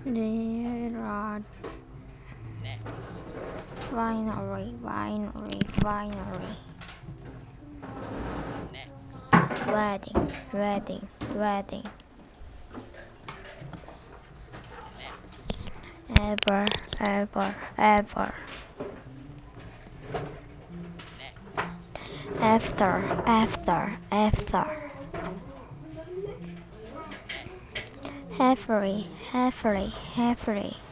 There are Next. Winery. Next. Wedding. Next. Ever. Next. After. Next. Heavily.